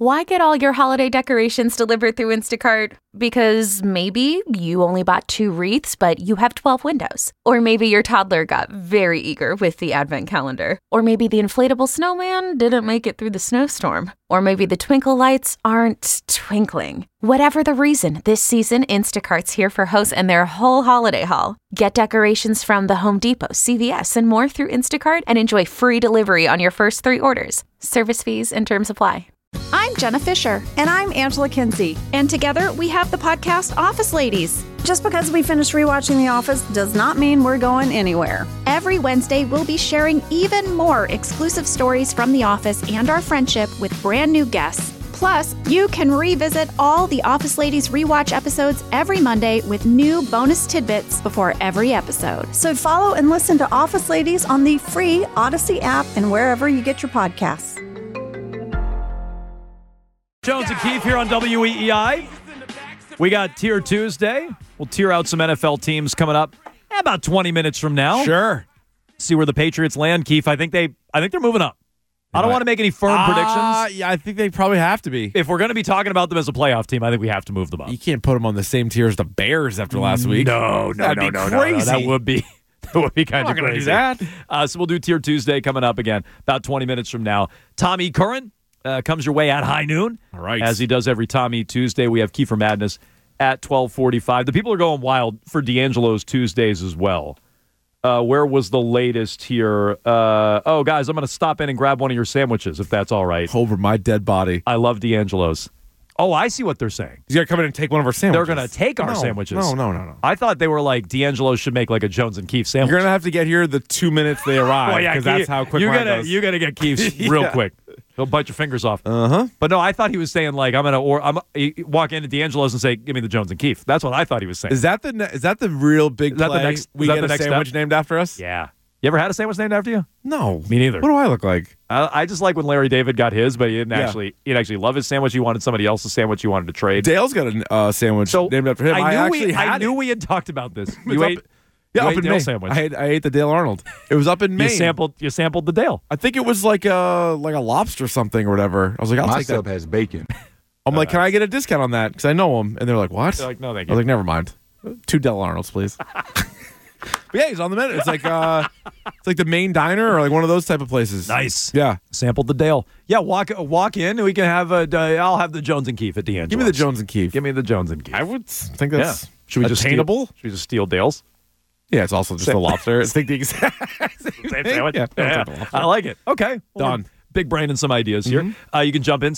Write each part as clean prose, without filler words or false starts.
Why get all your holiday decorations delivered through Instacart? Because maybe you only bought 2 wreaths, but you have 12 windows. Or maybe your toddler got very eager with the advent calendar. Or maybe the inflatable snowman didn't make it through the snowstorm. Or maybe the twinkle lights aren't twinkling. Whatever the reason, this season, Instacart's here for hosts and their whole holiday haul. Get decorations from the Home Depot, CVS, and more through Instacart and enjoy free delivery on your first 3 orders. Service fees and terms apply. I'm Jenna Fisher. And I'm Angela Kinsey. And together we have the podcast Office Ladies. Just because we finished rewatching The Office does not mean we're going anywhere. Every Wednesday, we'll be sharing even more exclusive stories from The Office and our friendship with brand new guests. Plus, you can revisit all the Office Ladies rewatch episodes every Monday with new bonus tidbits before every episode. So follow and listen to Office Ladies on the free Odyssey app and wherever you get your podcasts. Jones and Keefe here on WEEI. We got Tier Tuesday. We'll tier out some NFL teams coming up about 20 minutes from now. Sure. See where the Patriots land, Keefe. I think they're moving up. I don't want to make any firm predictions. Yeah, I think they probably have to be. If we're going to be talking about them as a playoff team, I think we have to move them up. You can't put them on the same tier as the Bears after last week. No. That'd be crazy. No. That would be kind of crazy. Do that. So we'll do Tier Tuesday coming up again about 20 minutes from now. Tommy Curran comes your way at high noon. All right. As he does every Tommy Tuesday. We have Kiefer Madness at 12:45. The people are going wild for D'Angelo's Tuesdays as well. Where was the latest here? Guys, I'm going to stop in and grab one of your sandwiches, if that's all right. Over my dead body. I love D'Angelo's. Oh, I see what they're saying. He's going to come in and take one of our sandwiches. They're going to take our sandwiches. No. I thought they were like, D'Angelo's should make like a Jones and Keefe sandwich. You're going to have to get here the 2 minutes they arrive, because that's how quick mine goes. You're going to get Keefe's real quick. He'll bite your fingers off. Uh-huh. But no, I thought he was saying like, I'm walk into D'Angelo's and say, give me the Jones and Keefe. That's what I thought he was saying. Is that the real big play? We get a sandwich named after us? Yeah. You ever had a sandwich named after you? No. Me neither. What do I look like? I just like when Larry David got his, but he didn't actually love his sandwich. He wanted somebody else's sandwich he wanted to trade. Dale's got a sandwich named after him. I knew we had talked about this. You ate up in Dale Maine. sandwich. I ate the Dale Arnold. It was up in Maine. You sampled the Dale. I think it was like a lobster something or whatever. I was like, I'll take that. My sub has bacon. I'm like, can I get a discount on that? Because I know them. And they're like, what? They're like, no, thank I you. was like, never mind. 2 Del Arnolds, please. But yeah, he's on the menu. It's like the Main Diner or like one of those type of places. Nice. Yeah. Sampled the Dale. Yeah, walk in and we can have I'll have the Jones and Keefe at D'Angelo's. Give me the Jones and Keefe. Give me the Jones and Keefe. I would think that's Should we just attainable. Should we just steal Dale's? Yeah, it's also just a lobster. It's the exact Same sandwich? Yeah. I like it. Okay. Done. Big brain and some ideas here. You can jump in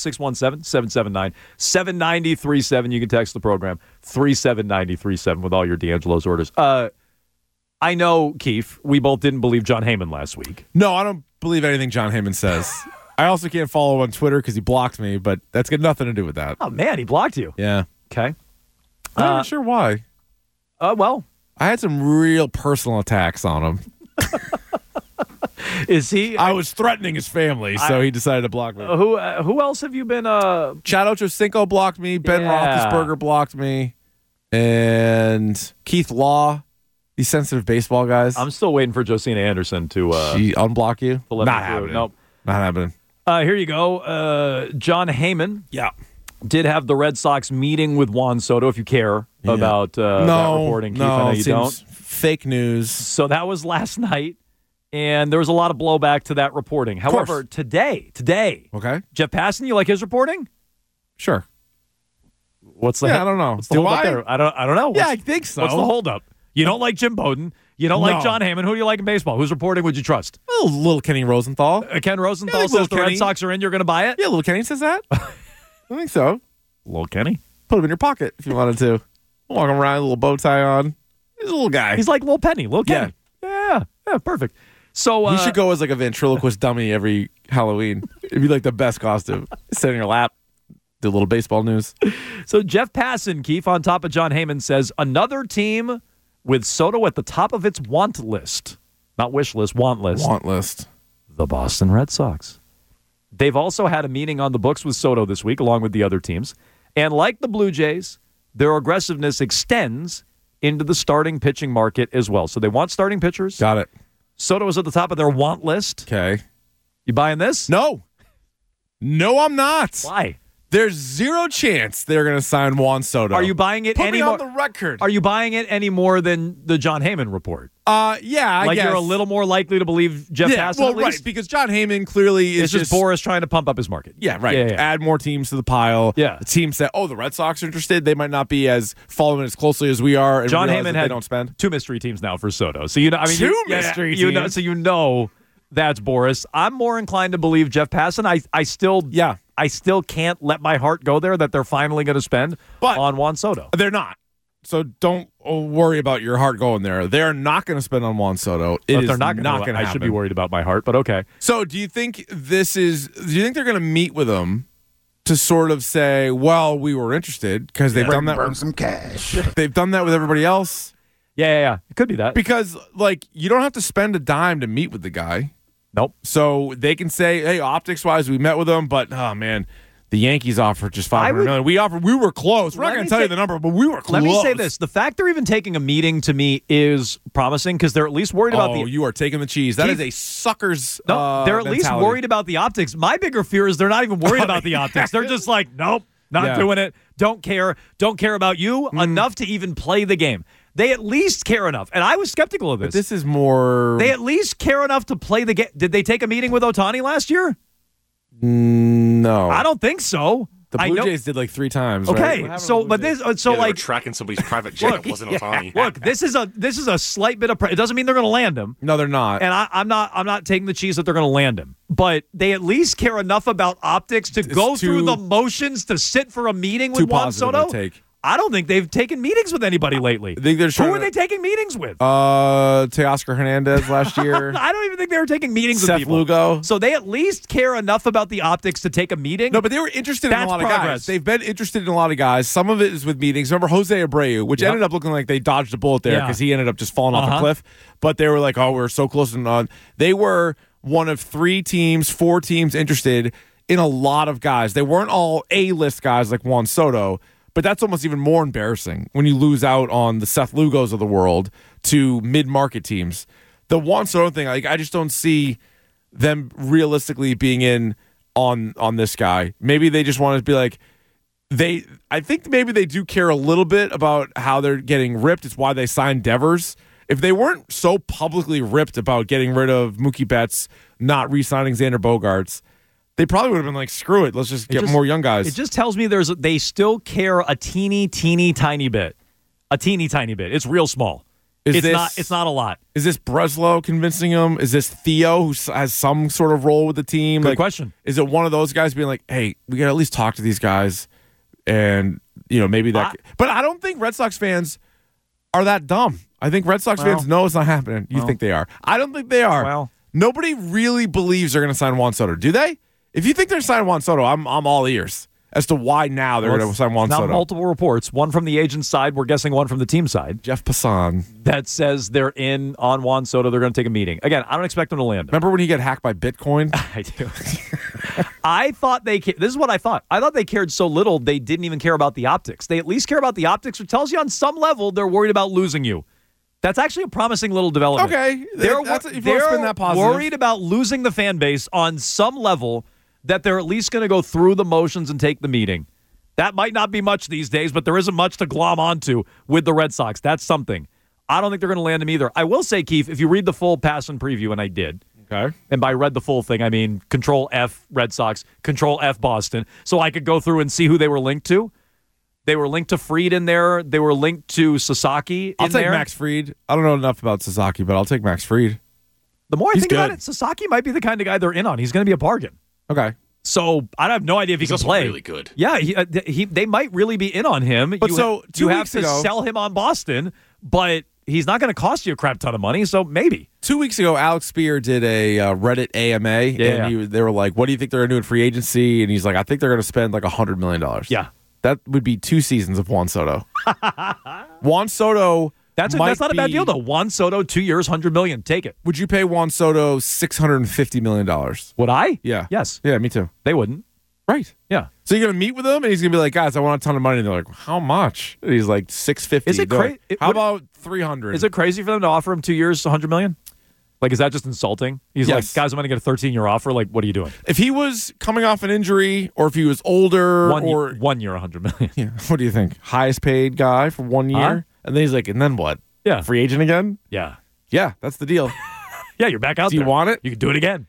617-779-7937. You can text the program 37937 with all your D'Angelo's orders. I know, Keefe, we both didn't believe John Heyman last week. No, I don't believe anything John Heyman says. I also can't follow him on Twitter because he blocked me, but that's got nothing to do with that. Oh, man, he blocked you. Yeah. Okay. I'm not sure why. Well. I had some real personal attacks on him. Is he? I was threatening his family, so he decided to block me. Who else have you been? Chad Ochocinco blocked me. Ben Roethlisberger blocked me. And Keith Law. These sensitive baseball guys. I'm still waiting for Josina Anderson to unblock you. Not happening. Nope. Not happening. Here you go. John Heyman. Yeah. Did have the Red Sox meeting with Juan Soto, if you care about that reporting. Keith, I know you don't. Fake news. So that was last night, and there was a lot of blowback to that reporting. However, today, okay, Jeff Passan, you like his reporting? Sure. What's the? I don't know. What's the holdup there? I don't know. I think so. What's the holdup? You don't like Jim Bowden. You don't like John Heyman. Who do you like in baseball? Whose reporting would you trust? Little Kenny Rosenthal. Ken Rosenthal says the Red Sox are in. You're going to buy it? Yeah, little Kenny says that. I think so. Little Kenny? Put him in your pocket if you wanted to. Walk around, a little bow tie on. He's a little guy. He's like Little Penny. Little Kenny. Yeah, perfect. So he should go as like a ventriloquist dummy every Halloween. It'd be like the best costume. Sit in your lap, do a little baseball news. So Jeff Passan, Keefe, on top of John Heyman, says another team with Soto at the top of its want list. Not wish list, want list. Want list. The Boston Red Sox. They've also had a meeting on the books with Soto this week, along with the other teams. And like the Blue Jays, their aggressiveness extends into the starting pitching market as well. So they want starting pitchers. Got it. Soto is at the top of their want list. Okay. You buying this? No. No, I'm not. Why? There's zero chance they're going to sign Juan Soto. Are you buying it Put any me more? on the record. Are you buying it any more than the John Heyman report? Yeah, I like guess. you're a little more likely to believe Jeff Passan at least? Right, because John Heyman clearly is It's just Boris trying to pump up his market. Yeah, right. Yeah. Add more teams to the pile. Yeah. The teams that, the Red Sox are interested. They might not be as following as closely as we are. And John realize Heyman that had they don't spend 2 mystery teams now for Soto. So, you know, I mean, Two mystery you know, teams? so you know that's Boris. I'm more inclined to believe Jeff Passan. I still can't let my heart go there that they're finally going to spend on Juan Soto. They're not. So don't worry about your heart going there. They're not going to spend on Juan Soto. If they're not going to happen. I should be worried about my heart, but okay. So do you think they're going to meet with them to sort of say, well, we were interested because they've done that. Burn some cash. They've done that with everybody else. Yeah. It could be that. Because, you don't have to spend a dime to meet with the guy. Nope. So they can say, hey, optics-wise, we met with them, but, oh, man, the Yankees offered just $500 million. We were close. We're not going to tell you the number, but we were close. Let me say this. The fact they're even taking a meeting to me is promising because they're at least worried about the... Oh, you are taking the cheese. That is a sucker's No, they're at least mentality. worried about the optics. My bigger fear is they're not even worried about the optics. They're just like, nope, not doing it. Don't care. Don't care about you enough to even play the game. They at least care enough. And I was skeptical of this. But this is more... They at least care enough to play the game. Did they take a meeting with Ohtani last year? No. I don't think so. The Blue Jays did 3 times. Okay, right? so but this so they were like tracking somebody's private jet. It wasn't Ohtani. look, this is a slight bit of it doesn't mean they're going to land him. No, they're not. And I'm not taking the cheese that they're going to land him. But they at least care enough about optics to go through the motions to sit for a meeting with Juan Soto. I don't think they've taken meetings with anybody lately. I think they're Who are they taking meetings with? Teoscar Hernandez last year. I don't even think they were taking meetings with Seth people. Lugo. So they at least care enough about the optics to take a meeting. No, but they were interested in a lot of progress. guys. They've been interested in a lot of guys. Some of it is with meetings. Remember Jose Abreu, which ended up looking like they dodged a bullet there because he ended up just falling off a cliff. But they were like, oh, we're so close. And they were one of 4 teams interested in a lot of guys. They weren't all A-list guys like Juan Soto. But that's almost even more embarrassing when you lose out on the Seth Lugos of the world to mid-market teams. The Juan Soto thing, I just don't see them realistically being in on this guy. Maybe they just want to be like, I think maybe they do care a little bit about how they're getting ripped. It's why they signed Devers. If they weren't so publicly ripped about getting rid of Mookie Betts, not re-signing Xander Bogaerts, they probably would have been like, screw it, let's just get more young guys. It just tells me they still care a teeny tiny bit. A teeny tiny bit. It's real small. It's not a lot. Is this Breslow convincing him? Is this Theo who has some sort of role with the team? Good question. Is it one of those guys being like, hey, we got to at least talk to these guys and, maybe that. But I don't think Red Sox fans are that dumb. I think Red Sox fans know it's not happening. You think they are. I don't think they are. Well, nobody really believes they're going to sign Juan Soto. Do they? If you think they're signing Juan Soto, I'm all ears as to why now they're going to sign Juan Soto. Now multiple reports, one from the agent's side, we're guessing one from the team side. Jeff Passan. That says they're in on Juan Soto. They're going to take a meeting. Again, I don't expect them to land him. Remember when he got hacked by Bitcoin? I do. I thought this is what I thought. I thought they cared so little they didn't even care about the optics. They at least care about the optics, which tells you on some level they're worried about losing you. That's actually a promising little development. Okay. They're positive. worried about losing the fan base on some level that they're at least going to go through the motions and take the meeting. That might not be much these days, but there isn't much to glom onto with the Red Sox. That's something. I don't think they're going to land him either. I will say, Keith, if you read the full Passan preview, and I did, okay, and by read the full thing, I mean Control F Red Sox, Control F Boston, so I could go through and see who they were linked to. They were linked to Fried in there. They were linked to Sasaki I'll in take there. Max Fried. I don't know enough about Sasaki, but I'll take Max Fried. The more I think about good. it, Sasaki might be the kind of guy they're in on. He's going to be a bargain. Okay. So I have no idea if he can also play. Really good. Yeah, they might really be in on him. But you have to sell him on Boston, but he's not going to cost you a crap ton of money. So maybe 2 weeks ago, Alex Spear did a Reddit AMA, and they were like, "What do you think they're going to do in free agency?" And he's like, "I think they're going to spend like $100 million." Yeah, that would be 2 seasons of Juan Soto. Juan Soto. That's not a bad deal though. Juan Soto, 2 years, $100 million. Take it. Would you pay Juan Soto $650 million? Would I? Yeah. Yes. Yeah, me too. They wouldn't. Right. Yeah. So you're gonna meet with him, and he's gonna be like, "Guys, I want a ton of money." And they're like, "How much?" And he's like, $650. Is it crazy? How about $300? Is it crazy for them to offer him 2 years, $100 million? Like, is that just insulting? He's Yes. like, guys, I'm going to get a 13-year offer. Like, what are you doing? If he was coming off an injury or if he was older or 1 year, $100 million. yeah, what do you think? Highest paid guy for 1 year? Huh? And then he's like, and then what? Yeah. Free agent again? Yeah. Yeah, that's the deal. Yeah, you're back out Do there. you want it? You can do it again.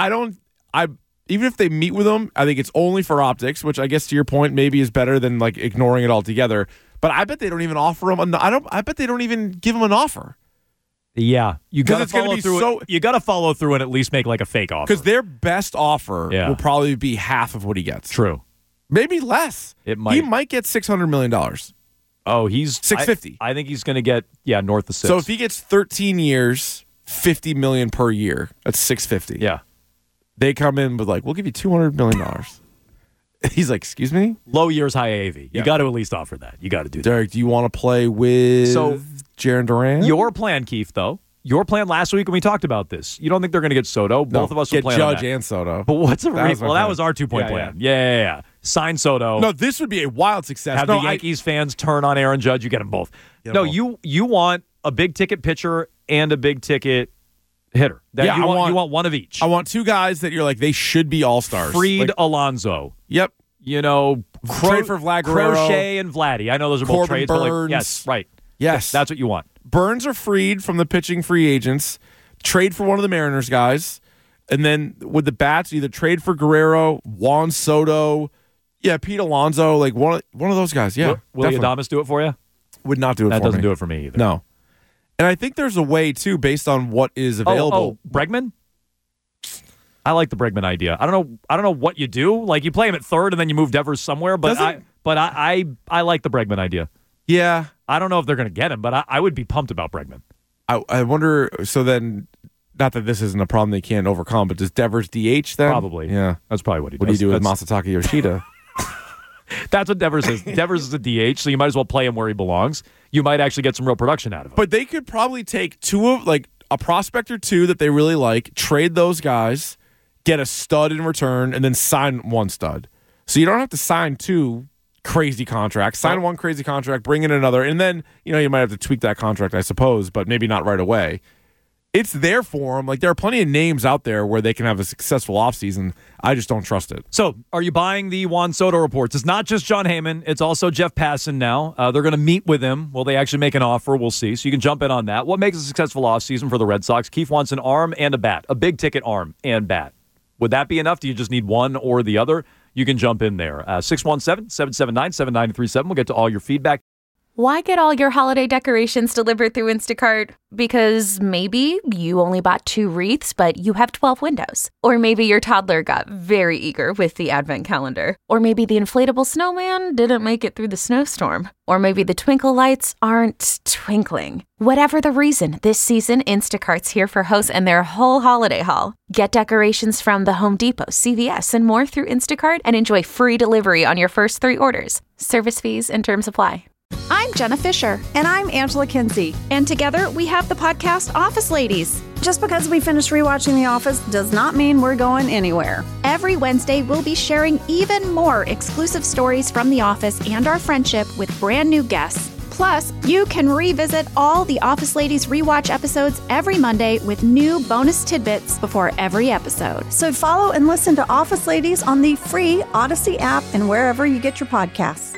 Even if they meet with him, I think it's only for optics, which I guess to your point maybe is better than like ignoring it altogether. But I bet they don't even offer him. I bet they don't even give him an offer. Yeah, you got to it's gonna follow be through. so- You got to follow through and at least make like a fake offer. Because their best offer Yeah. will probably be half of what he gets. True. Maybe less. It might. He might get $600 million. Oh, he's $650. I think he's going to get north of 6. So if he gets 13 years, $50 million per year, that's $650. yeah, They come in with like, we'll give you $200 million. He's like, excuse me? low years, high AAV. You Yeah. got to at least offer that. You got to do that. Derek, do you want to play with So, Jaron Duran? Your plan, Keith, though. Your plan last week when we talked about this. You don't think they're going to get Soto? Both of us will get plan Judge on that. and Soto. But what's a That was my well? That plan. was our 2-point Yeah, plan. Yeah. Sign Soto. No, this would be a wild success. Have No, the Yankees fans turn on Aaron Judge. You get them both. Get 'em both. You want a big ticket pitcher and a big ticket hitter. Yeah, you I want want one of each. I want two guys that you're like, they should be all-stars. Fried, Like, Alonso. yep. You know, Trade for Vlad Guerrero. Crochet and Vladdy. I know those are both Corbin trades, but like, Burns. yes, right. Yes. That's what you want. Burns or Fried from the pitching free agents. Trade for one of the Mariners guys. And then with the bats, either trade for Guerrero, Juan Soto, Pete Alonso, like one of those guys. Yeah. Will definitely. Adames do it for you? Would not do it That for doesn't me. do it for me either. No. And I think there's a way, too, based on what is available. Oh, Bregman? I like the Bregman idea. I don't know what you do. Like you play him at third and then you move Devers somewhere, but I like the Bregman idea. Yeah. I don't know if they're going to get him, but I would be pumped about Bregman. I wonder, so then, not that this isn't a problem they can't overcome, but does Devers DH then? Probably. Yeah. That's probably what he does. What do you do with That's- Masataka Yoshida? That's what Devers is. Devers is a DH, so you might as well play him where he belongs. You might actually get some real production out of him. But they could probably take a prospect or two that they really like, trade those guys, get a stud in return, and then sign one stud. So you don't have to sign two crazy contracts. Sign one crazy contract, bring in another, and then you might have to tweak that contract, I suppose, but maybe not right away. It's there for them. Like there are plenty of names out there where they can have a successful offseason. I just don't trust it. So, are you buying the Juan Soto reports? It's not just John Heyman. It's also Jeff Passan now. They're going to meet with him. Will they actually make an offer? We'll see. So you can jump in on that. What makes a successful offseason for the Red Sox? Keith wants an arm and a bat, a big-ticket arm and bat. Would that be enough? Do you just need one or the other? You can jump in there. 617-779-7937. We'll get to all your feedback. Why get all your holiday decorations delivered through Instacart? Because maybe you only bought 2 wreaths, but you have 12 windows. Or maybe your toddler got very eager with the advent calendar. Or maybe the inflatable snowman didn't make it through the snowstorm. Or maybe the twinkle lights aren't twinkling. Whatever the reason, this season, Instacart's here for hosts and their whole holiday haul. Get decorations from the Home Depot, CVS, and more through Instacart and enjoy free delivery on your first 3 orders. Service fees and terms apply. I'm Jenna Fisher, And I'm Angela Kinsey. and together we have the podcast Office Ladies. Just because we finished rewatching The Office does not mean we're going anywhere. Every Wednesday, we'll be sharing even more exclusive stories from The Office and our friendship with brand new guests. Plus, you can revisit all the Office Ladies rewatch episodes every Monday with new bonus tidbits before every episode. So follow and listen to Office Ladies on the free Odyssey app and wherever you get your podcasts.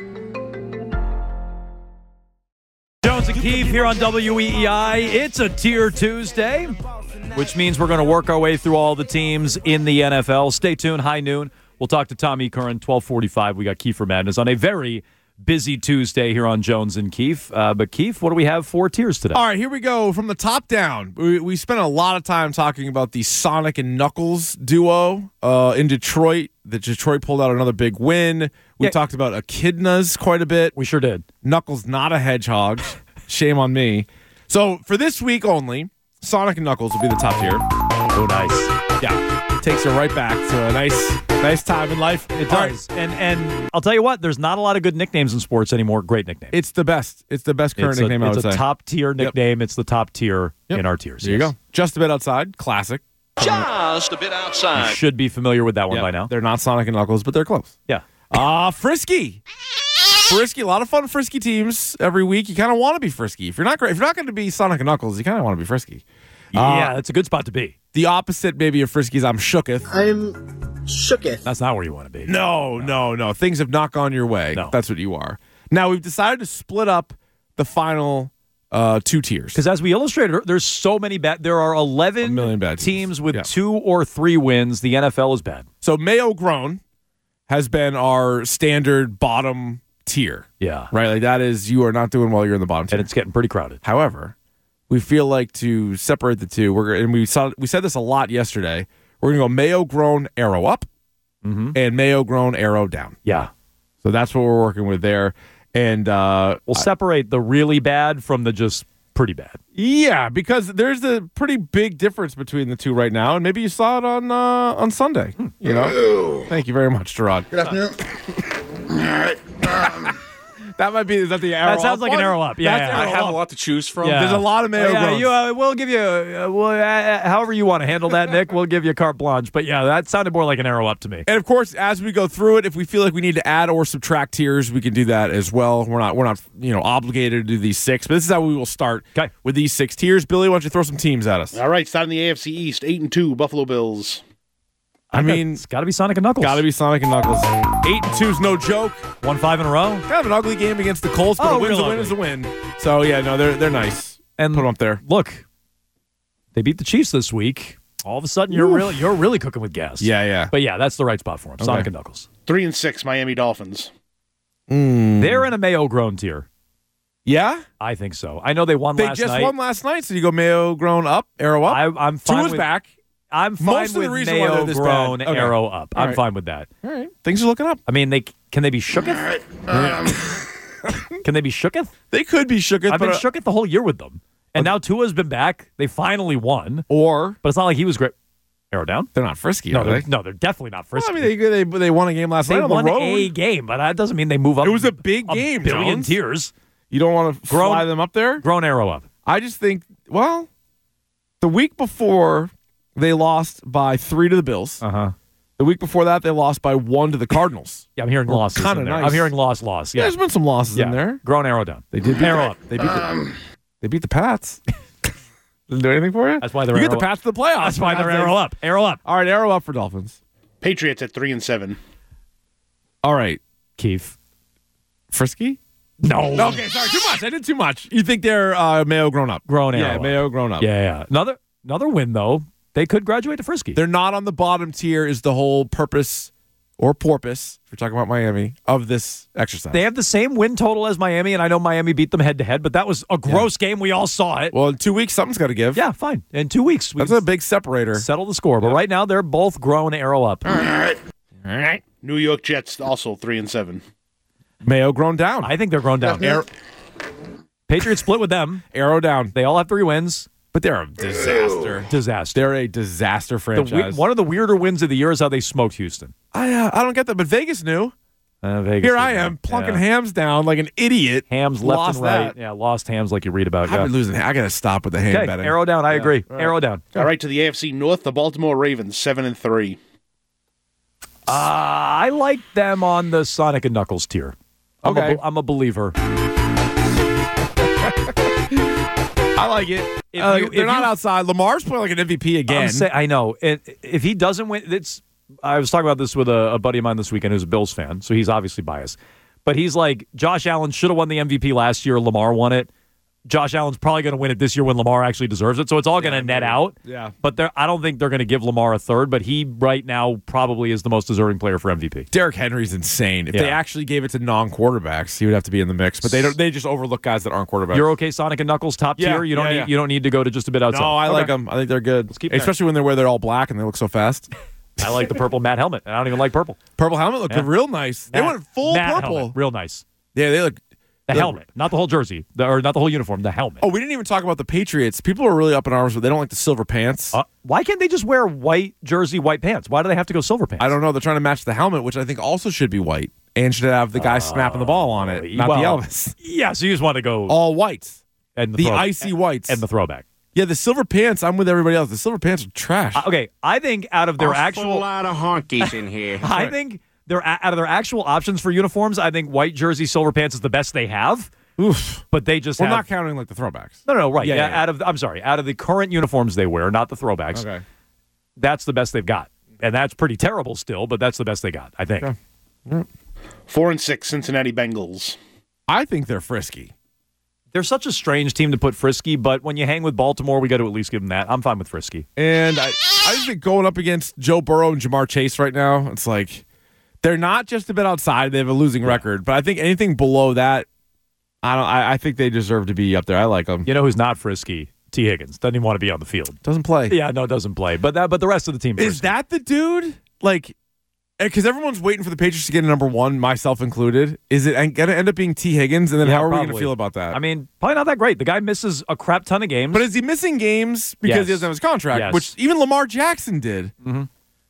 Jones and Keefe here on WEEI. It's a Tier Tuesday, which means we're going to work our way through all the teams in the NFL. Stay tuned, high noon. We'll talk to Tommy Curran, 1245. We got Kiefer Madness on a very busy Tuesday here on Jones and Keefe. But Keefe, what do we have for tiers today? All right, here we go from the top down. We spent a lot of time talking about the Sonic and Knuckles duo in Detroit. The Detroit pulled out another big win. We talked about echidnas quite a bit. We sure did. Knuckles not a hedgehog. Shame on me. So for this week only, Sonic and Knuckles will be the top tier. Oh, nice. Yeah, takes you right back to a nice time in life. It does. And I'll tell you what, there's not a lot of good nicknames in sports anymore. Great nickname. It's the best. It's the best current nickname, I would say. It's a top tier nickname. It's the top tier in our tiers. There you go. Just a bit outside. Classic. Just a bit outside. You should be familiar with that one by now. They're not Sonic and Knuckles, but they're close. Yeah. Frisky. Frisky, a lot of fun Frisky teams every week. You kind of want to be Frisky. If you're not going to be Sonic and Knuckles, you kind of want to be Frisky. Yeah, that's a good spot to be. The opposite, maybe, of Frisky's I'm shooketh. I'm shooketh. That's not where you want to be. No. Things have not gone your way. No. That's what you are. Now, we've decided to split up the final 2 tiers. Because as we illustrated, there's so many bad. There are 11 million bad teams with 2 or 3 wins. The NFL is bad. So Mayo Grown has been our standard bottom tier. Yeah. Right? Like that is, you are not doing well, you're in the bottom tier. And it's getting pretty crowded. However, we feel like to separate the two, we said this a lot yesterday, we're going to go Mayo Grown arrow up and Mayo Grown arrow down. Yeah. So that's what we're working with there. And we'll separate the really bad from the just pretty bad. Yeah, because there's a pretty big difference between the two right now, and maybe you saw it on Sunday. You know. Thank you very much, Gerard. Good afternoon. All right. That might be is that the arrow. That sounds like an arrow up. Yeah, I have a lot to choose from. Yeah. There's a lot of Mayo Growns. We'll give you however you want to handle that, Nick. We'll give you carte blanche. But yeah, that sounded more like an arrow up to me. And of course, as we go through it, if we feel like we need to add or subtract tiers, we can do that as well. We're not obligated to do these 6, but this is how we will start with these 6 tiers. Billy, why don't you throw some teams at us? All right, starting the AFC East, 8-2 Buffalo Bills. I mean, it's got to be Sonic and Knuckles. Got to be Sonic and Knuckles. 8-2 is no joke. 1-5 in a row. Kind of an ugly game against the Colts, but a win is a win. So yeah, no, they're nice. And put them up there. Look, they beat the Chiefs this week. All of a sudden, you're really cooking with gas. Yeah. But yeah, that's the right spot for them. Sonic and Knuckles. 3-6 Miami Dolphins. They're in a Mayo Grown tier. Yeah, I think so. I know they won last night. They just won last night, so you go Mayo Grown up, arrow up. I'm fine. Tua's back. I'm fine Most of with the reason why Mayo they're Grown this bad. arrow up. All I'm right. fine with that. All right, things are looking up. I mean, can they be shooketh? Can they be shooketh? They could be shooketh. I've been shooketh the whole year with them, and now Tua's been back. They finally won. But it's not like he was great. Arrow down. They're not frisky. No, are they? No, they're definitely not frisky. Well, I mean, they won a game last night on the road. They won a game, but that doesn't mean they move up. It was a big game. A billion Jones. tiers. You don't want to fly them up there. Grown arrow up. I just think. Well, the week before they lost by 3 to the Bills. The week before that, they lost by 1 to the Cardinals. Yeah, I'm hearing losses. Kind of nice. I'm hearing loss. Yeah, there's been some losses in there. Grown arrow down. They did arrow up. They beat the Pats. Didn't do anything for you. That's why they're. You get the Pats to the playoffs. That's why they're arrow up. Arrow up. All right, arrow up for Dolphins. Patriots at 3-7. All right, Keith. Frisky. No. Okay, sorry. Too much. I did too much. You think they're Mayo grown up? Grown arrow. Yeah, Mayo grown up. Yeah. Another win though. They could graduate to frisky. They're not on the bottom tier. Is the whole purpose or porpoise, if we're talking about Miami, of this exercise? They have the same win total as Miami, and I know Miami beat them head to head, but that was a gross game. We all saw it. Well, in 2 weeks, something's got to give. Yeah, fine. In 2 weeks, that's a big separator. Settle the score. But right now, they're both grown arrow up. All right. New York Jets also 3-7. Mayo grown down. I think they're grown down. Patriots split with them. Arrow down. They all have 3 wins. But they're a disaster. They're a disaster franchise. One of the weirder wins of the year is how they smoked Houston. I don't get that, but Vegas knew. Vegas Here I am plunking hams down like an idiot. Hams left lost and right. That. Yeah, lost hams like you read about. I've been losing. I got to stop with the ham betting. Arrow down. I agree. Right. Arrow down. All right, to the AFC North, the Baltimore Ravens 7-3. I like them on the Sonic and Knuckles tier. I'm a believer. I like it. They're not outside. Lamar's playing like an MVP again. I know. If he doesn't win, I was talking about this with a buddy of mine this weekend who's a Bills fan, so he's obviously biased. But he's like, Josh Allen should have won the MVP last year. Lamar won it. Josh Allen's probably going to win it this year when Lamar actually deserves it. So it's all going to net out. Yeah. But I don't think they're going to give Lamar a third, but he right now probably is the most deserving player for MVP. Derrick Henry's insane. If they actually gave it to non-quarterbacks, he would have to be in the mix. But they just overlook guys that aren't quarterbacks. You're okay, Sonic and Knuckles top tier? You don't need to go to just a bit outside. No, I like them. I think they're good. Especially when they're all black and they look so fast. I like the purple matte helmet. I don't even like purple. Purple helmet looked real nice. They went full matte purple. Helmet, real nice. Yeah, they look. The helmet, not the whole jersey, or not the whole uniform, the helmet. Oh, we didn't even talk about the Patriots. People are really up in arms, but they don't like the silver pants. Why can't they just wear white jersey, white pants? Why do they have to go silver pants? I don't know. They're trying to match the helmet, which I think also should be white, and should have the guy snapping the ball on it, not the Elvis. Yeah, so you just want to go all whites and the icy whites and the throwback. Yeah, the silver pants. I'm with everybody else. The silver pants are trash. Okay, I think out of their actual lot of honkies in here. I think out of their actual options for uniforms, I think white jersey, silver pants is the best they have. Oof. But they just We're not counting like the throwbacks. No, right. Yeah. Out of the current uniforms they wear, not the throwbacks. Okay. That's the best they've got. And that's pretty terrible still, but that's the best they got, I think. Okay. Yeah. 4-6 Cincinnati Bengals. I think they're frisky. They're such a strange team to put frisky, but when you hang with Baltimore, we got to at least give them that. I'm fine with frisky. And I just think going up against Joe Burrow and Jamar Chase right now, it's like they're not just a bit outside. They have a losing record, but I think anything below that, I think they deserve to be up there. I like them. You know who's not frisky? T. Higgins. Doesn't even want to be on the field. Doesn't play. Yeah, no, doesn't play. But the rest of the team is that the dude? Like, because everyone's waiting for the Patriots to get a number one, myself included. Is it going to end up being T. Higgins? And then how are we going to feel about that? I mean, probably not that great. The guy misses a crap ton of games. But is he missing games because he doesn't have his contract? Yes. Which even Lamar Jackson did. Mm-hmm.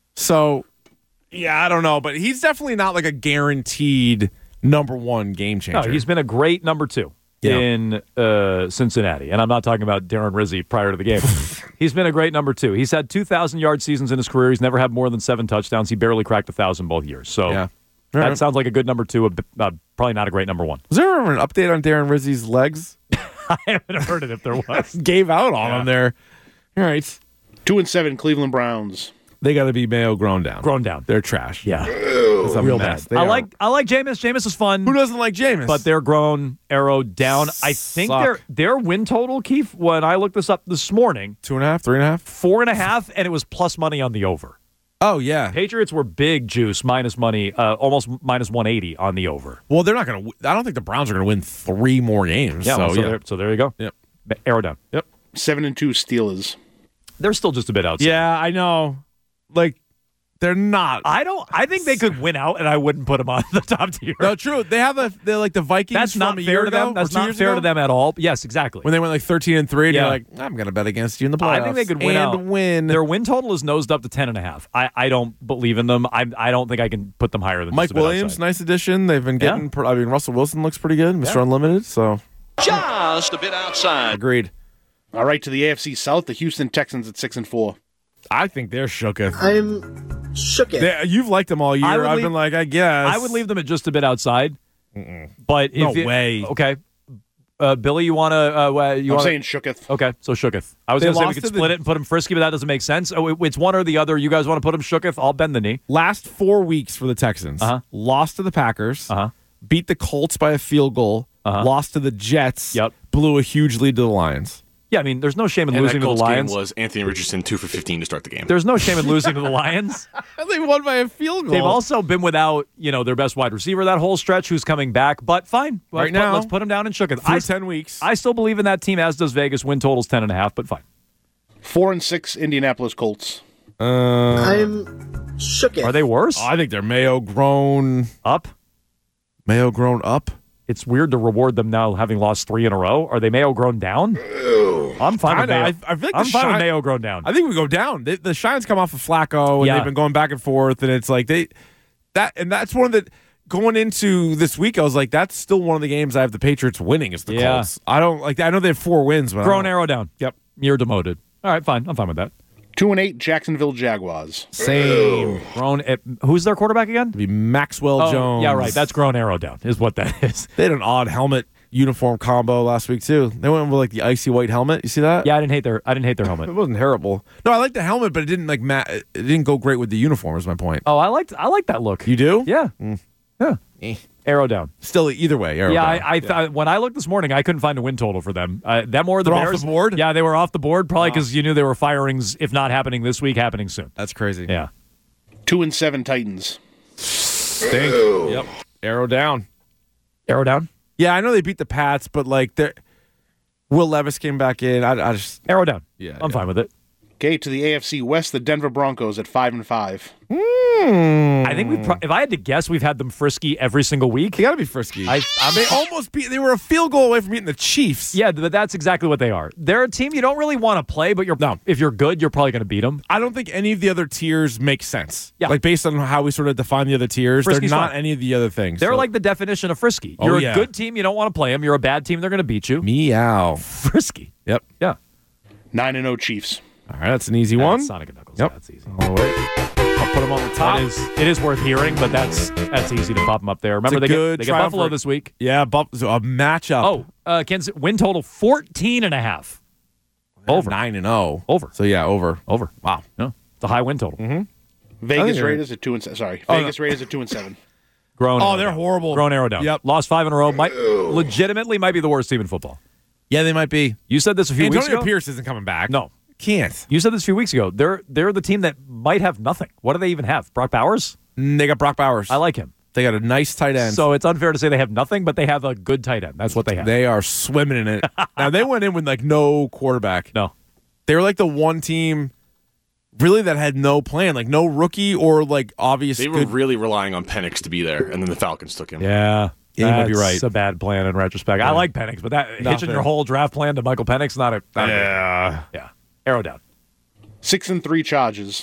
So, yeah, I don't know. But he's definitely not like a guaranteed number one game changer. No, he's been a great number two in Cincinnati. And I'm not talking about Darren Rizzi prior to the game. He's been a great number two. He's had 2,000-yard seasons in his career. He's never had more than 7 touchdowns. He barely cracked 1,000 both years. So that sounds like a good number two, probably not a great number one. Was there ever an update on Darren Rizzi's legs? I haven't heard it if there was. Gave out on him there. All right. 2-7 Cleveland Browns. They got to be Mayo grown down. Grown down. They're trash. Yeah. It's a real mess. bad. I like Jameis. Jameis is fun. Who doesn't like Jameis? But they're grown, arrowed down. I think their win total, Keith, when I looked this up this morning, 2.5, 3.5, 4.5, and it was plus money on the over. Oh yeah, Patriots were big juice, minus money, almost minus 180 on the over. Well, they're not going to. I don't think the Browns are going to win 3 more games. Yeah, so there you go. Yep, arrow down. Yep, 7-2 Steelers. They're still just a bit outside. Yeah, I know. Like. They're not. I think they could win out, and I wouldn't put them on the top tier. No, true. They're like the Vikings. That's from not a fair year to them. ago, That's not fair to them at all. Yes, exactly. When they went like 13-3, and you're like, I'm going to bet against you in the playoffs. I think they could win out. Win. Their win total is nosed up to 10.5. I don't believe in them. I don't think I can put them higher than Mike Williams. Outside. Nice addition. They've been getting. I mean, Russell Wilson looks pretty good. Mr. Unlimited. So just a bit outside. Agreed. All right, to the AFC South, the Houston Texans at 6-4. I think they're shooketh. I'm shooketh. You've liked them all year. I've been like, I guess. I would leave them at just a bit outside. But no way. Okay. Billy, you want to? I'm saying shooketh. Okay, so shooketh. I was going to say we could split it and put him frisky, but that doesn't make sense. It's one or the other. You guys want to put him shooketh? I'll bend the knee. Last 4 weeks for the Texans. Lost to the Packers. Beat the Colts by a field goal. Lost to the Jets. Yep. Blew a huge lead to the Lions. Yeah, I mean, there's no shame in losing to the Lions. Game was Anthony Richardson 2 for 15 to start the game. There's no shame in losing to the Lions. They won by a field goal. They've also been without, their best wide receiver that whole stretch, who's coming back. But fine, let's put him down and shook it. For 10 weeks. I still believe in that team, as does Vegas. Win total's 10.5, but fine. 4-6 Indianapolis Colts. I'm shooketh. Are they worse? I think they're Mayo grown up. Mayo grown up. It's weird to reward them now having lost 3 in a row. Are they Mayo grown down? I'm fine with Mayo. I feel like I'm fine with Mayo grown down. I think we go down. The shine's come off of Flacco, and they've been going back and forth, and it's like that's one of the going into this week. I was like, that's still one of the games I have the Patriots winning. Is the Colts? I don't like. I know they have 4 wins, but grown arrow down. Yep, you're demoted. All right, fine. I'm fine with that. 2-8 Jacksonville Jaguars. Same. Grown. Who's their quarterback again? It'd be Maxwell Jones. Yeah, right. That's grown arrow down. Is what that is. They had an odd helmet uniform combo last week too. They went with like the icy white helmet. You see that? Yeah, I didn't hate their helmet. It wasn't terrible. No, I liked the helmet, but it didn't it didn't go great with the uniform. Is my point. Oh, I like that look. You do? Yeah. Yeah. Arrow down. Still, either way. Arrow down. When I looked this morning, I couldn't find a win total for them. Them or the They're Bears. off the board? Yeah, they were off the board, probably because you knew there were firings, if not happening this week, happening soon. That's crazy. Yeah. 2-7 Titans. Stink. Yep. Arrow down. Arrow down? Yeah, I know they beat the Pats, but like Will Levis came back in. I just arrow down. Yeah, I'm fine with it. Okay, to the AFC West, the Denver Broncos at 5-5. I think if I had to guess, we've had them frisky every single week. They got to be frisky. They almost beat. They were a field goal away from beating the Chiefs. Yeah, but that's exactly what they are. They're a team you don't really want to play, but if you're good, you're probably going to beat them. I don't think any of the other tiers make sense. Yeah. Like based on how we sort of define the other tiers, Frisky's they're not fine. any of the other things. They're like the definition of frisky. You're a good team, you don't want to play them. You're a bad team, they're going to beat you. Meow. Frisky. Yep. Yeah. 9-0 Chiefs. All right, that's an easy one. Sonic and Knuckles. Yep. That's easy. All the way. I'll put them on the top. It is worth hearing, but that's easy to pop them up there. Remember, they get Buffalo this week. Yeah, a matchup. Kansas win total 14.5. Over 9-0. Over. So yeah, over. Wow. No, it's a high win total. Mm-hmm. Vegas Raiders at 2-7. Sorry, Vegas Raiders at 2-7. They're horrible. Grown arrow down. Yep. Lost 5 in a row. Legitimately might be the worst team in football. Yeah, they might be. You said this a few weeks ago. Antonio Pierce isn't coming back. No. Can't. You said this a few weeks ago. They're the team that might have nothing. What do they even have? Brock Bowers? They got Brock Bowers. I like him. They got a nice tight end. So it's unfair to say they have nothing, but they have a good tight end. That's what they have. They are swimming in it. Now, they went in with no quarterback. No. They were the one team really that had no plan, no rookie or obvious. They were really relying on Penix to be there, and then the Falcons took him. Yeah. You might be right. That's a bad plan in retrospect. Yeah. I like Penix, but hitching your whole draft plan to Michael Penix, not a yeah. Arrow down. 6-3 Chargers.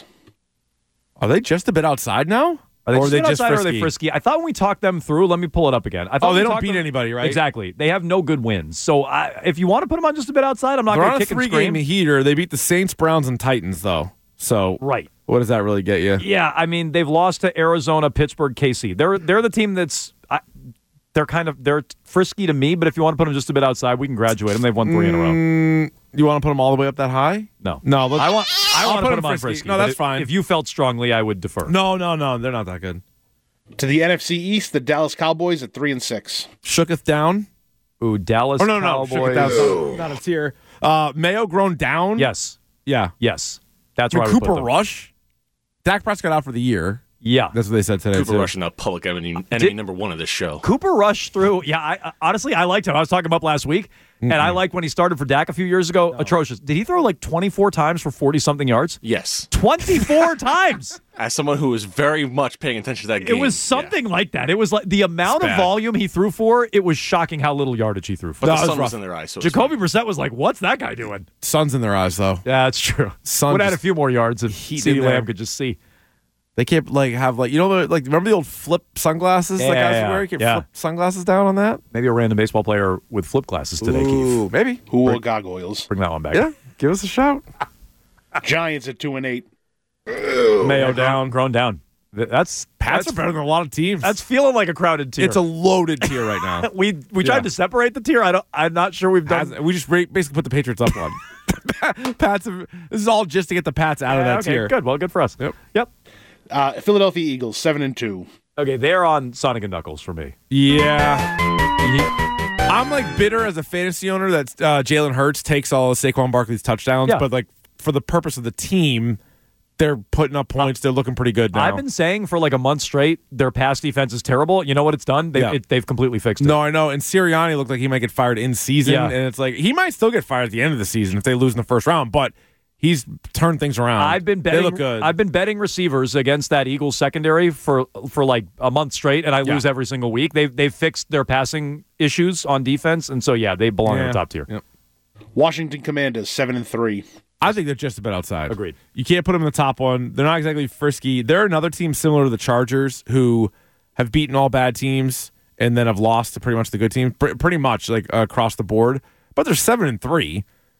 Are they just a bit outside now? Are they just frisky? Or are they frisky? I thought when we talked them through, let me pull it up again. I thought they don't beat anybody, right? Exactly. They have no good wins. So if you want to put them on just a bit outside, I'm not going to kick and scream. They're on a 3-game heater. They beat the Saints, Browns, and Titans, though. So right. What does that really get you? Yeah, I mean, they've lost to Arizona, Pittsburgh, KC. They're the team that's they're frisky to me, but if you want to put them just a bit outside, we can graduate them. They've won 3 in a row. You want to put them all the way up that high? No. I want to put them on frisky. No, that's fine. If you felt strongly, I would defer. No, they're not that good. To the NFC East, the Dallas Cowboys at 3-6. Shooketh down. Ooh, Dallas Cowboys. No. Shooketh down. Not a tier. Mayo grown down. Yes. Yeah. Yes. That's where I would Cooper put them. Rush. Dak Prescott out for the year. Yeah. That's what they said today. Cooper Rush and the public enemy number one of this show. Cooper Rush through. Yeah, honestly, I liked him. I was talking about last week, and I liked when he started for Dak a few years ago. No. Atrocious. Did he throw 24 times for 40-something yards? Yes. 24 times! As someone who was very much paying attention to that game. It was something like that. It was the amount of volume he threw for, it was shocking how little yardage he threw for. But the sun was in their eyes. So Jacoby Brissett was like, what's that guy doing? Sun's in their eyes, though. Yeah, that's true. Would add a few more yards if CeeDee Lamb could just see. They can't have remember the old flip sunglasses guys would wear? You can flip sunglasses down on that. Maybe a random baseball player with flip glasses today, Keith. Maybe. Who will gargoyles? Bring that one back. Yeah, give us a shout. Giants at 2-8. Mayo down, grown down. Pats are better than a lot of teams. That's feeling like a crowded tier. It's a loaded tier right now. we tried to separate the tier. I'm not sure we've done. We just basically put the Patriots up one. Pats. This is all just to get the Pats out of that tier. Good. Well, good for us. Yep. Philadelphia Eagles 7-2. Okay, they're on Sonic and Knuckles for me. Yeah. I'm bitter as a fantasy owner that Jalen Hurts takes all of Saquon Barkley's touchdowns, but for the purpose of the team, they're putting up points. They're looking pretty good now. I've been saying for a month straight, their pass defense is terrible. You know what it's done? They've completely fixed it. No, I know. And Sirianni looked like he might get fired in season, and it's he might still get fired at the end of the season if they lose in the first round, but he's turned things around. I've been betting. They look good. I've been betting receivers against that Eagles secondary for a month straight, and I lose every single week. They've fixed their passing issues on defense, and so they belong in the top tier. Yep. Washington Commanders 7-3. I think they're just a bit outside. Agreed. You can't put them in the top one. They're not exactly frisky. They're another team similar to the Chargers who have beaten all bad teams and then have lost to pretty much the good teams, pretty much across the board. But they're 7-3.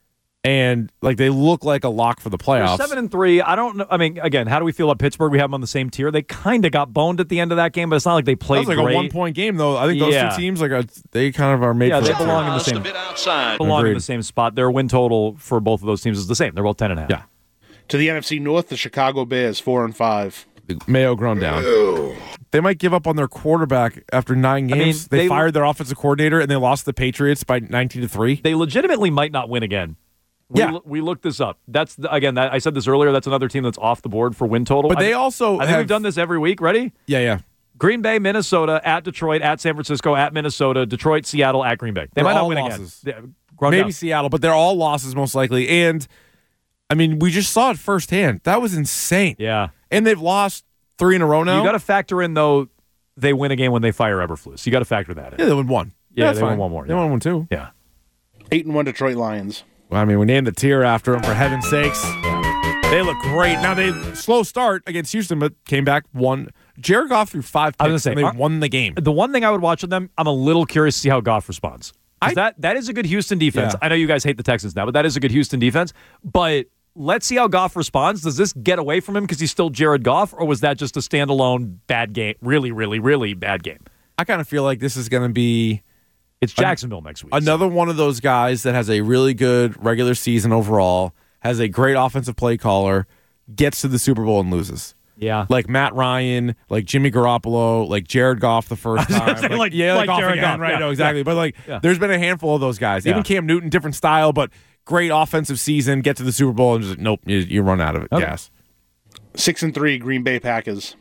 And they look like a lock for the playoffs. 7-3. I don't know. I mean, again, how do we feel about Pittsburgh? We have them on the same tier. They kind of got boned at the end of that game, but it's not like they played great. That was a 1-point game, though. I think those two teams, they kind of are made for they belong in the same. Belong in the same spot. Their win total for both of those teams is the same. They're both 10.5. Yeah. To the NFC North, the Chicago Bears 4-5. Mayo grown down. They might give up on their quarterback after 9 games. They fired their offensive coordinator and they lost the Patriots by 19-3. They legitimately might not win again. We looked this up. That's I said this earlier. That's another team that's off the board for win total. But they also, I think we've done this every week. Ready? Yeah. Green Bay, Minnesota, at Detroit, at San Francisco, at Minnesota, Detroit, Seattle, at Green Bay. They might not win losses. Again. Maybe Seattle, but they're all losses most likely. And I mean, we just saw it firsthand. That was insane. Yeah. And they've lost 3 in a row now. You got to factor in though. They win a game when they fire Eberflus. You got to factor that in. Yeah, they win 1. Yeah, they won 1 more. They won 1 too. Yeah. 8-1 Detroit Lions. Well, I mean, we named the tier after them, for heaven's sakes. They look great. Now, they slow start against Houston, but came back, won. Jared Goff threw 5 picks, and they won the game. The one thing I would watch with them, I'm a little curious to see how Goff responds. That is a good Houston defense. Yeah. I know you guys hate the Texans now, but that is a good Houston defense. But let's see how Goff responds. Does this get away from him because he's still Jared Goff, or was that just a standalone bad game? Really, really, really bad game. I kind of feel like this is going to be... It's Jacksonville next week. Another one of those guys that has a really good regular season overall, has a great offensive play caller, gets to the Super Bowl and loses. Yeah. Like Matt Ryan, like Jimmy Garoppolo, like Jared Goff the first time. like Jared Goff. Right, Yeah. no, exactly. Yeah. But there's been a handful of those guys. Even Yeah. Cam Newton, different style, but great offensive season, get to the Super Bowl and just, nope, you run out of it. Okay. Gas. 6-3 Green Bay Packers.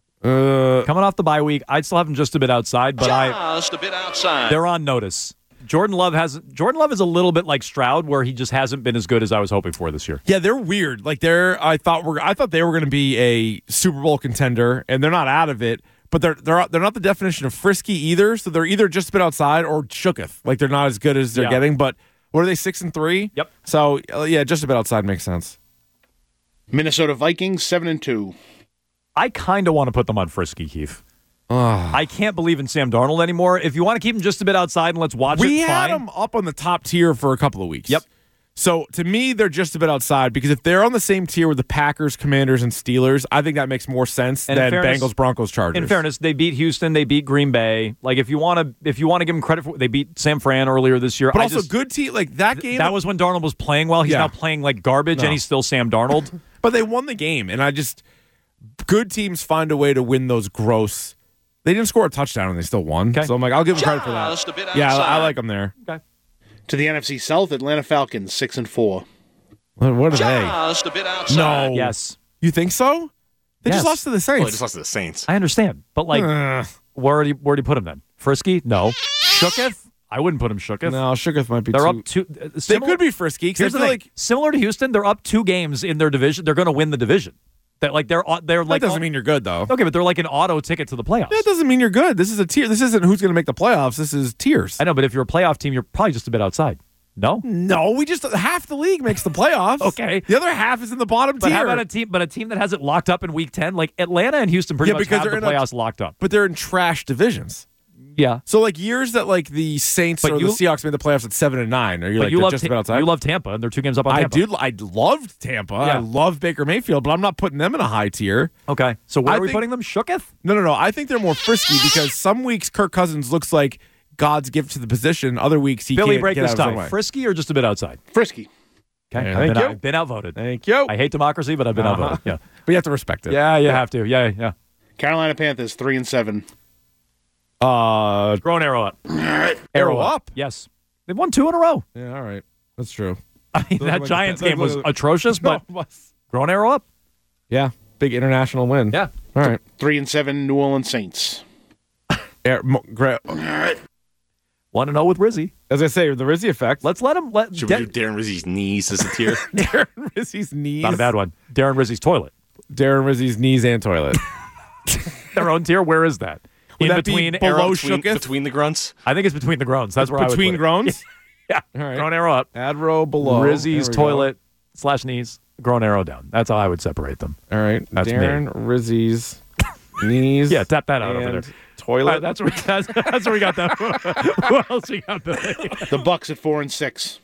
Coming off the bye week, I'd still have them just a bit outside, but Just a bit outside. they're on notice. Jordan Love is a little bit like Stroud, where he just hasn't been as good as I was hoping for this year. Yeah, they're weird. Like I thought they were going to be a Super Bowl contender, and they're not out of it. But they're not the definition of frisky either. So they're either just a bit outside or shooketh. Like they're not as good as they're getting. But what are they, 6-3? Yep. So yeah, just a bit outside makes sense. Minnesota Vikings 7-2. I kind of want to put them on frisky, Keith. I can't believe in Sam Darnold anymore. If you want to keep him just a bit outside and let's watch We it, had fine. them up on the top tier for a couple of weeks. Yep. So to me, they're just a bit outside because if they're on the same tier with the Packers, Commanders, and Steelers, I think that makes more sense than Bengals, Broncos, Chargers. In fairness, they beat Houston, they beat Green Bay. Like if you want to give them credit for, they beat San Fran earlier this year. But also good team like that game. That was when Darnold was playing well. He's now playing like garbage, and he's still Sam Darnold. But they won the game, and good teams find a way to win those gross. They didn't score a touchdown, and they still won. Okay. So I'm like, I'll give them credit for Just a bit that. Yeah, outside. I like them there. Okay. To the NFC South, Atlanta Falcons 6-4. What are they? Just a bit outside. No. Yes. You think so? They just lost to the Saints. Well, they just lost to the Saints. I understand. But like, where do you put him then? Frisky? No. Shooketh? I wouldn't put him shooketh. No, Shooketh might be They're too. up two. They could be frisky. Here's the thing. Similar to Houston, they're up 2 games in their division. They're going to win the division. They're like That doesn't mean you're good, though. Okay, but they're like an auto ticket to the playoffs. That doesn't mean you're good. This is a tier. This isn't who's going to make the playoffs. This is tiers. I know, but if you're a playoff team, you're probably just a bit outside. No? No, we just half the league makes the playoffs. Okay. The other half is in the bottom But tier. how about a team that has it locked up in week 10? Like Atlanta and Houston pretty much because have the they're in playoffs locked up. But they're in trash divisions. Yeah. So like years that like the Saints or the Seahawks made the playoffs at 7 and 9, or you're like just about outside. You love Tampa, and they're 2 games up on Tampa. I loved Tampa. Yeah. I love Baker Mayfield, but I'm not putting them in a high tier. Okay. So where I are we think- putting them? Shooketh? No. I think they're more frisky because some weeks Kirk Cousins looks like God's gift to the position. Other weeks he Billy, can't break get this out of his own tie. way. Frisky or just a bit outside? Frisky. Okay. Yeah, I've been outvoted. Thank you. I hate democracy, but I've been outvoted. Yeah. But you have to respect it. Yeah, you have to. Yeah. Carolina Panthers 3-7. Throw an arrow up. Arrow up? Yes. They've won 2 in a row. Yeah, all right. That's true. I mean, that Giants game was atrocious, but throw an arrow up. Yeah, big international win. Yeah. All right. 3-7 New Orleans Saints. Want to know with Rizzy? As I say, the Rizzy effect. Let's let him. Should we do Darren Rizzy's knees as a tier? Darren Rizzy's knees. Not a bad one. Darren Rizzy's toilet. Darren Rizzy's knees and toilet. Their own tier. Where is that? Would In that be between below arrow. Shooketh? Between the grunts? I think it's between the groans. That's where Between I would put groans? it. Yeah. All right. Throw an arrow up. Add row below. Rizzy's There we go. toilet / knees. Grown arrow down. That's how I would separate them. All right. That's Darren Rizzy's knees. Yeah, tap that out over and there. Toilet. That's where we got that. Who else we got, Billy? The Bucks at 4-6.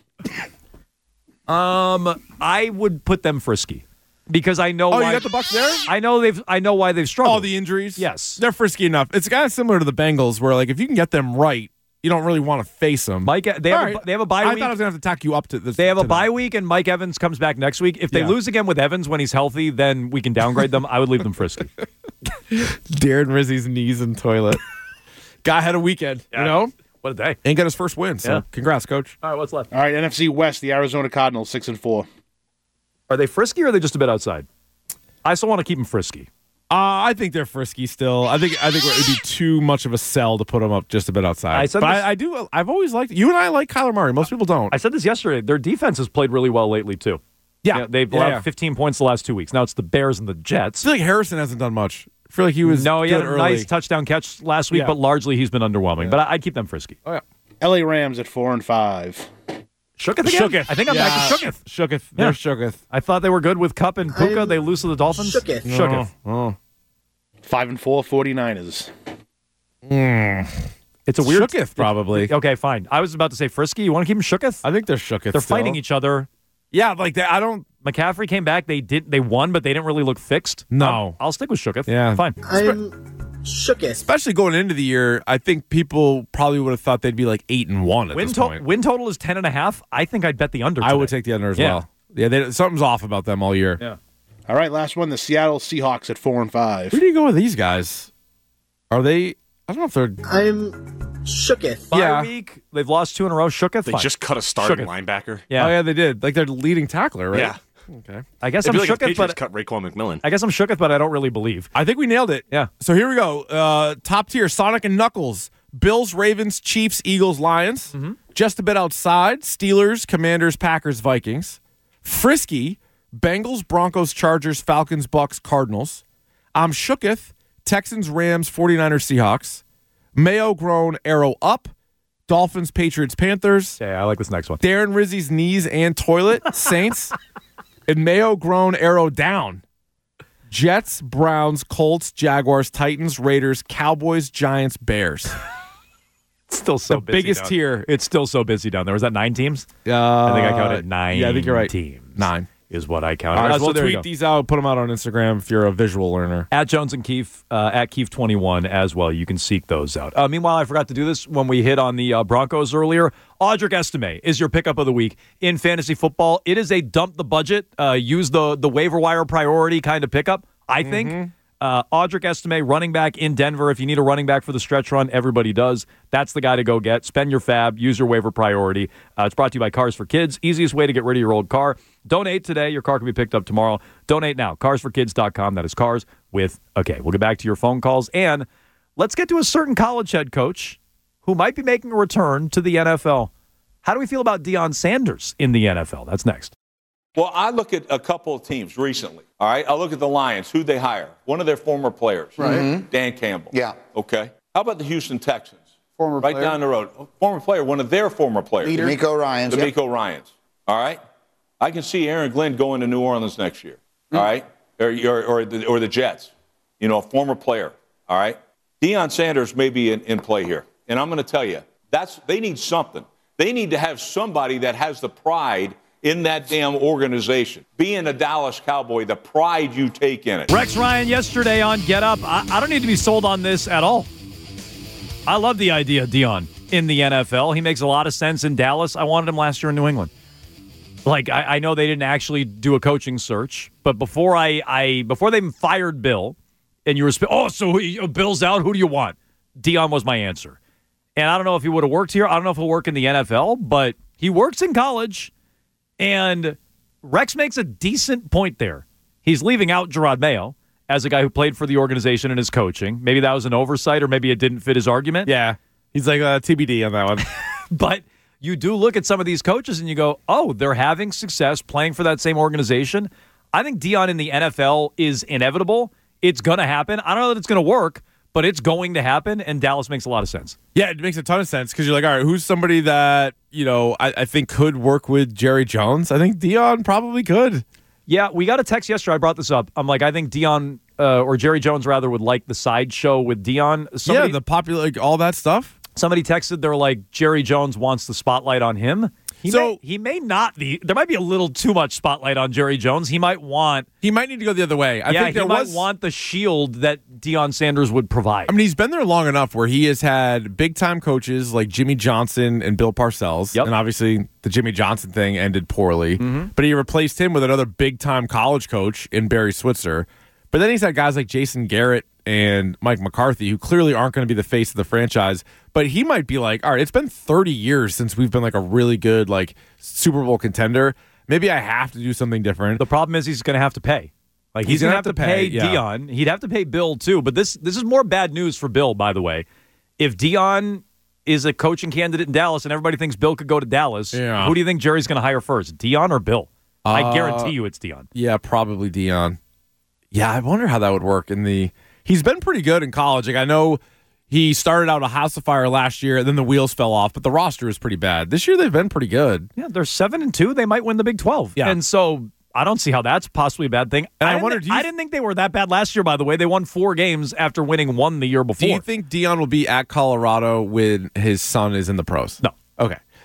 I would put them frisky because I know. Oh, why, you got the Bucks there? I know why they've struggled. All the injuries? Yes. They're frisky enough. It's kind of similar to the Bengals where, like, if you can get them right, you don't really want to face them. Mike, they have a bye I week. thought I was going to have to tack you up to this. They have a to bye that. week, and Mike Evans comes back next week. If they Yeah. lose again with Evans when he's healthy, then we can downgrade them. I would leave them frisky. Darren Rizzy's knees and toilet. Guy had a weekend, you know? What a day. And got his first win, so Yeah. congrats, coach. All right, what's left? All right, NFC West, the Arizona Cardinals 6-4. Are they frisky or are they just a bit outside? I still want to keep them frisky. I think they're frisky still. I think it would be too much of a sell to put them up just a bit outside. I said but this- I do. I've always liked you and I like Kyler Murray. Most people don't. I said this yesterday. Their defense has played really well lately, too. Yeah. They've allowed 15 points the last 2 weeks. Now it's the Bears and the Jets. I feel like Harrison hasn't done much. I feel like he was No, he good had a early. nice touchdown catch last week, Yeah. but largely he's been underwhelming. But I'd keep them frisky. Oh, yeah. LA Rams at 4-5. Shooketh again? Shooketh. I think I'm back to Shooketh. Shooketh. Yeah. They're Shooketh. I thought they were good with Kupp and Puka. I'm They lose to the Dolphins. Shooketh. Shooketh. Oh. 5-4 49ers. It's a weird. Shooketh, probably. Okay, fine. I was about to say frisky. You want to keep them Shooketh? I think they're Shooketh. They're fighting each other. Yeah, like I don't. McCaffrey came back. They won, but they didn't really look fixed. No. I'll stick with Shooketh. Yeah. Fine. I'm shooketh. Especially going into the year, I think people probably would have thought they'd be like 8-1 at this point. Win total is 10.5. I think I'd bet the under today. I would take the under as well. Yeah, something's off about them all year. Yeah. All right, last one, the Seattle Seahawks at 4-5. Where do you go with these guys? Are they... I don't know if they're... I'm shooketh. Bye week. They've lost 2 in a row. Shooketh. They Fine. just cut a starting Shooketh. linebacker. Yeah. Oh, yeah, they did. Like their leading tackler, right? Yeah. Okay. I guess It'd I'm be like if the Shooketh, Patriots but... cut Raekwon McMillan. I guess I'm Shooketh, but I don't really believe. I think we nailed it. Yeah. So here we go. Top tier, Sonic and Knuckles. Bills, Ravens, Chiefs, Eagles, Lions. Mm-hmm. Just a bit outside, Steelers, Commanders, Packers, Vikings. Frisky, Bengals, Broncos, Chargers, Falcons, Bucks, Cardinals. I'm Shooketh, Texans, Rams, 49ers, Seahawks. Mayo grown, arrow up. Dolphins, Patriots, Panthers. Yeah, I like this next one. Darren Rizzi's knees and toilet, Saints. And Mayo grown, arrow down. Jets, Browns, Colts, Jaguars, Titans, Raiders, Cowboys, Giants, Bears. It's still so the busy. biggest tier. It's still so busy down there. Was that 9 teams? I think I counted 9. Yeah, I think you're right. Teams. 9 is what I counted. All right, So we'll there you tweet go. these out, put them out on Instagram if you're a visual learner. At Jones and Keefe, at Keefe21 as well. You can seek those out. Meanwhile, I forgot to do this when we hit on the Broncos earlier. Audric Estime is your pickup of the week in fantasy football. It is a dump the budget, use the waiver wire priority kind of pickup, I think. Audric Estime, running back in Denver. If you need a running back for the stretch run, everybody does. That's the guy to go get. Spend your fab. Use your waiver priority. It's brought to you by Cars for Kids. Easiest way to get rid of your old car. Donate today. Your car can be picked up tomorrow. Donate now. Carsforkids.com. That is cars with a K. We'll get back to your phone calls. And let's get to a certain college head coach who might be making a return to the NFL. How do we feel about Deion Sanders in the NFL? That's next. Well, I look at a couple of teams recently, all right? I look at the Lions, who they hire. One of their former players, right? Dan Campbell. Yeah. Okay. How about the Houston Texans? Former right player. down the road. Former player, one of their former players. Leader. D'Amico Ryans. D'Amico Ryans, all right? I can see Aaron Glenn going to New Orleans next year, all right? Or the Jets, you know, a former player, all right? Deion Sanders may be in play here. And I'm going to tell you, they need something. They need to have somebody that has the pride in that damn organization. Being a Dallas Cowboy, the pride you take in it. Rex Ryan yesterday on Get Up. I don't need to be sold on this at all. I love the idea of Deion in the NFL. He makes a lot of sense in Dallas. I wanted him last year in New England. Like, I know they didn't actually do a coaching search, but before they fired Bill, and you were, so Bill's out, who do you want? Deion was my answer. And I don't know if he would have worked here. I don't know if he'll work in the NFL, but he works in college. And Rex makes a decent point there. He's leaving out Gerard Mayo as a guy who played for the organization and is coaching. Maybe that was an oversight, or maybe it didn't fit his argument. Yeah. He's like TBD on that one. But you do look at some of these coaches and you go, oh, they're having success playing for that same organization. I think Deion in the NFL is inevitable. It's going to happen. I don't know that it's going to work, but it's going to happen, and Dallas makes a lot of sense. Yeah, it makes a ton of sense because you're like, all right, who's somebody that, you know, I think could work with Jerry Jones? I think Deion probably could. Yeah, we got a text yesterday. I brought this up. I'm like, I think Deion, or Jerry Jones rather, would like the sideshow with Deion. Yeah, the popular, like all that stuff. Somebody texted, they're like, Jerry Jones wants the spotlight on him. He may not be. There might be a little too much spotlight on Jerry Jones. He might need to go the other way. I think he might want the shield that Deion Sanders would provide. I mean, he's been there long enough where he has had big-time coaches like Jimmy Johnson and Bill Parcells. Yep. And obviously the Jimmy Johnson thing ended poorly. Mm-hmm. But he replaced him with another big-time college coach in Barry Switzer. But then he's had guys like Jason Garrett and Mike McCarthy, who clearly aren't going to be the face of the franchise. But he might be like, all right, it's been 30 years since we've been like a really good like Super Bowl contender. Maybe I have to do something different. The problem is he's going to have to pay. Like he's going to have to pay Deion. He'd have to pay Bill too. But this is more bad news for Bill, by the way. If Deion is a coaching candidate in Dallas and everybody thinks Bill could go to Dallas, who do you think Jerry's going to hire first, Deion or Bill? I guarantee you it's Deion. Yeah, probably Deion. Yeah, I wonder how that would work in the... He's been pretty good in college. Like I know he started out a house of fire last year, and then the wheels fell off, but the roster is pretty bad. This year they've been pretty good. Yeah, they're 7-2. They might win the Big 12. Yeah. And so I don't see how that's possibly a bad thing. And I didn't think they were that bad last year, by the way. They won 4 games after winning 1 the year before. Do you think Deion will be at Colorado when his son is in the pros? No. Okay.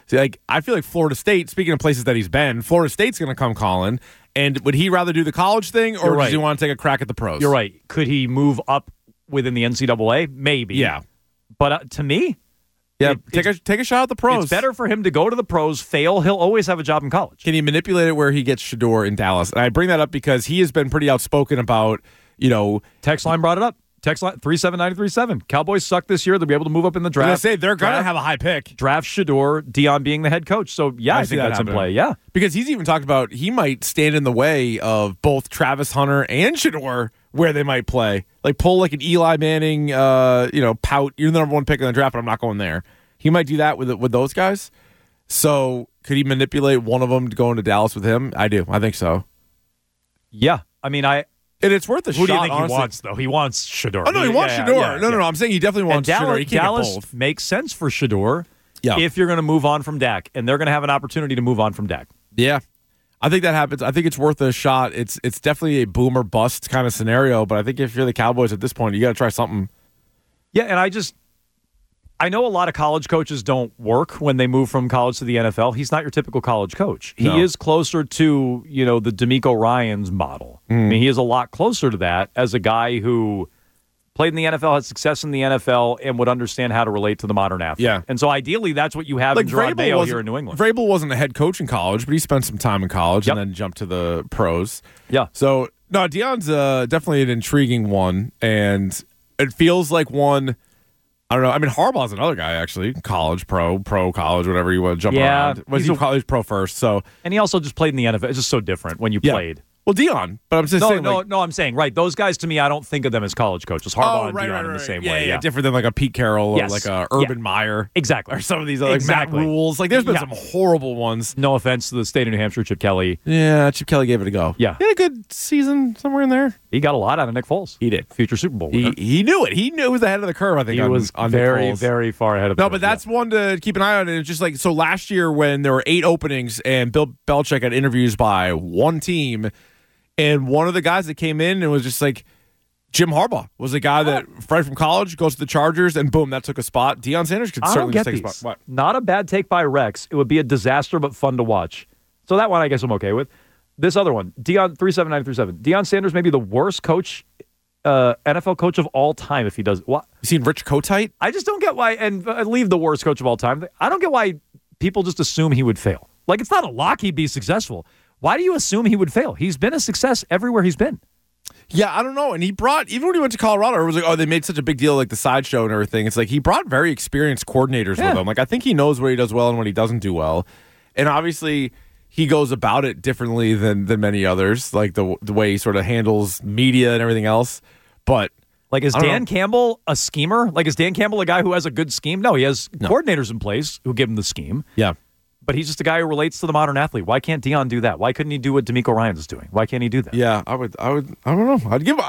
See, like, I feel like Florida State, speaking of places that he's been, Florida State's going to come calling. And would he rather do the college thing, or does he want to take a crack at the pros? You're right. Could he move up within the NCAA? Maybe. Yeah. But to me, take a shot at the pros. It's better for him to go to the pros, fail. He'll always have a job in college. Can he manipulate it where he gets Shedeur in Dallas? And I bring that up because he has been pretty outspoken about, Text line brought it up. Text line 37937. Cowboys suck this year. They'll be able to move up in the draft. They're going to have a high pick. Draft Shedeur, Deion being the head coach. So, I think that's in play. Yeah. Because he's even talked about he might stand in the way of both Travis Hunter and Shedeur where they might play. Like, pull like an Eli Manning, pout. You're the number one pick in the draft, but I'm not going there. He might do that with those guys. So, could he manipulate one of them to go into Dallas with him? I do. I think so. Yeah. I mean, And it's worth a shot. Who do you think honestly. he wants, though? He wants Shedeur. Oh, no, he wants Shedeur. No. I'm saying he definitely wants Shedeur. He can't Dallas get both. makes sense for Shedeur if you're going to move on from Dak, and they're going to have an opportunity to move on from Dak. Yeah. I think that happens. I think it's worth a shot. It's definitely a boom or bust kind of scenario, but I think if you're the Cowboys at this point, you got to try something. Yeah, and I know a lot of college coaches don't work when they move from college to the NFL. He's not your typical college coach. He is closer to, the DeMeco Ryans model. I mean, he is a lot closer to that as a guy who played in the NFL, had success in the NFL, and would understand how to relate to the modern athlete. Yeah. And so ideally, that's what you have in Gerard Mayo here in New England. Vrabel wasn't a head coach in college, but he spent some time in college and then jumped to the pros. Yeah. So, no, Deion's definitely an intriguing one, and it feels like one... I don't know. I mean, Harbaugh's another guy, actually. College, pro, college, whatever you want to jump around. He's a college pro first, so. And he also just played in the NFL. It's just so different when you played. Well, Deion, but I'm just saying. No, I'm saying, right, those guys, to me, I don't think of them as college coaches. Harbaugh and Deion in the same way. Yeah, different than like a Pete Carroll or like a Urban Meyer. Exactly. Or some of these like Matt Rules. Like, there's been some horrible ones. No offense to the state of New Hampshire, Chip Kelly. Yeah, Chip Kelly gave it a go. Yeah. He had a good season somewhere in there. He got a lot out of Nick Foles. He did. Future Super Bowl winner. He knew it. He knew it was ahead of the curve, I think. He was on very, very far ahead of the curve. No, but that's one to keep an eye on. And it's just like, so last year when there were 8 openings and Bill Belichick had interviews by one team, and one of the guys that came in and was just like, Jim Harbaugh was a guy that right from college goes to the Chargers, and boom, that took a spot. Deion Sanders could certainly take a spot. What? Not a bad take by Rex. It would be a disaster, but fun to watch. So that one I guess I'm okay with. This other one, Deion 37937. Deion Sanders may be the worst coach, NFL coach of all time if he does. What? You seen Rich Kotite? I just don't get why, and leave the worst coach of all time. I don't get why people just assume he would fail. Like, it's not a lock he'd be successful. Why do you assume he would fail? He's been a success everywhere he's been. Yeah, I don't know. And he brought, even when he went to Colorado, it was like, oh, they made such a big deal, like the sideshow and everything. It's like he brought very experienced coordinators with him. Like, I think he knows what he does well and what he doesn't do well. And obviously, he goes about it differently than many others, like the way he sort of handles media and everything else. But like, is Dan Campbell a schemer? Like, is Dan Campbell a guy who has a good scheme? No, he has coordinators in place who give him the scheme. Yeah. But he's just a guy who relates to the modern athlete. Why can't Deion do that? Why couldn't he do what DeMeco Ryans is doing? Why can't he do that? Yeah, I don't know. I'll give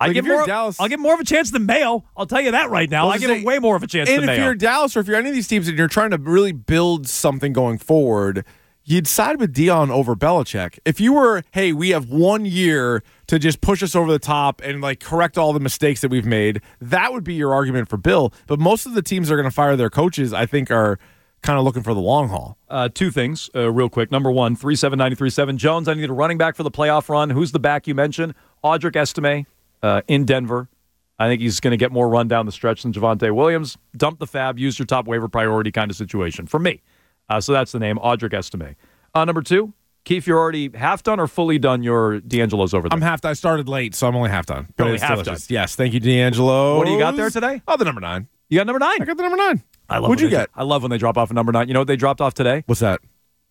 more of a chance than Mayo. I'll tell you that right now. I give him way more of a chance than Mayo. And if you're Dallas or if you're any of these teams and you're trying to really build something going forward, you'd side with Deion over Belichick. If you were, hey, we have 1 year to just push us over the top and like correct all the mistakes that we've made, that would be your argument for Bill. But most of the teams that are going to fire their coaches, I think, are kind of looking for the long haul. 2 things real quick. Number 1, 37937. Jones, I need a running back for the playoff run. Who's the back you mentioned? Audric Estime in Denver. I think he's going to get more run down the stretch than Javonte Williams. Dump the fab, use your top waiver priority kind of situation for me. So that's the name, Audric Estime. Number 2, Keith, you're already half done or fully done your D'Angelo's over there? I'm half done. I started late, so I'm only half done. But only half done. Yes, thank you, D'Angelo. What do you got there today? Oh, the number 9. You got number 9? I got the number 9. What'd you get? I love when they drop off a number 9. You know what they dropped off today? What's that?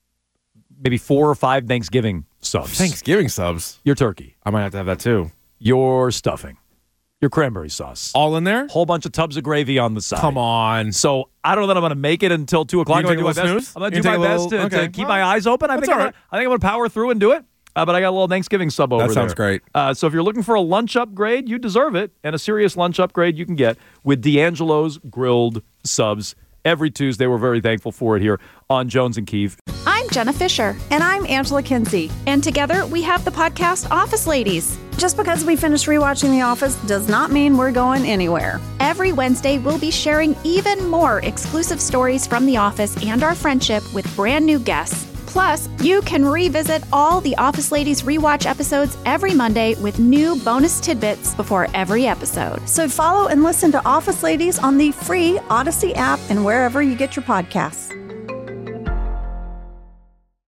Maybe 4 or 5 Thanksgiving subs. Thanksgiving subs? Your turkey. I might have to have that too. Your stuffing. Your cranberry sauce. All in there? Whole bunch of tubs of gravy on the side. Come on. So I don't know that I'm going to make it until 2 o'clock. I'm going to do my best. I'm going to do my best to keep my eyes open. I think I'm going to power through and do it. But I got a little Thanksgiving sub over there. That sounds great. So if you're looking for a lunch upgrade, you deserve it. And a serious lunch upgrade you can get with D'Angelo's grilled subs every Tuesday. We're very thankful for it here on Jones and Keefe. I'm I'm Jenna Fisher. And I'm Angela Kinsey. And together we have the podcast Office Ladies. Just because we finished rewatching The Office does not mean we're going anywhere. Every Wednesday, we'll be sharing even more exclusive stories from The Office and our friendship with brand new guests. Plus, you can revisit all the Office Ladies rewatch episodes every Monday with new bonus tidbits before every episode. So follow and listen to Office Ladies on the free Odyssey app and wherever you get your podcasts.